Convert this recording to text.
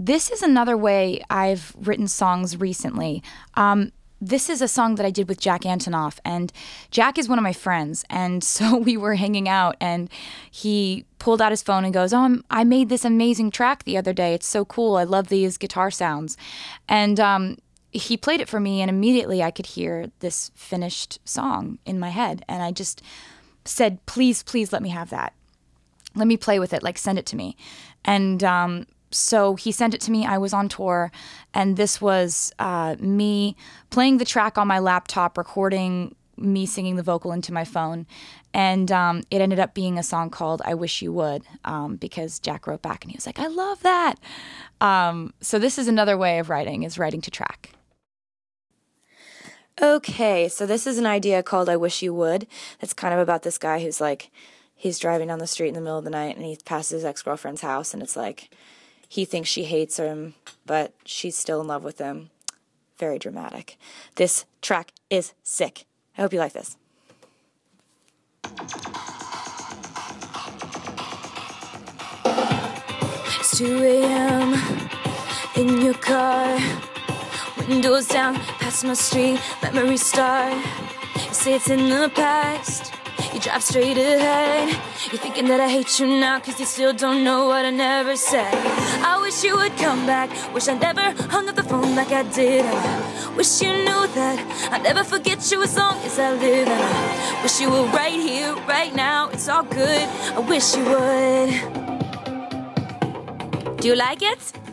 This is another way I've written songs recently. This is a song that I did with Jack Antonoff, and Jack is one of my friends, and so we were hanging out, and he pulled out his phone and goes, "Oh, I made this amazing track the other day. It's so cool. I love these guitar sounds." And he played it for me, and immediately I could hear this finished song in my head, and I just said, "Please, please let me have that. Let me play with it, like send it to me." And so he sent it to me. I was on tour, and this was me playing the track on my laptop, recording me singing the vocal into my phone. And it ended up being a song called "I Wish You Would," because Jack wrote back and he was like, "I love that." So this is another way of writing, is writing to track. Okay, so this is an idea called "I Wish You Would." It's kind of about this guy who's like, he's driving down the street in the middle of the night and he passes his ex-girlfriend's house, and it's like, he thinks she hates him, but she's still in love with him. Very dramatic. This track is sick. I hope you like this. It's 2 a.m. in your car, windows down, past my street, memories start. You say it's in the past, you drive straight ahead. You're thinking that I hate you now, cause you still don't know what I never said. I wish you would come back, wish I never hung up the phone like I did. I wish you knew that I'd never forget you as long as I live. And I wish you were right here, right now, it's all good. I wish you would. Do you like it?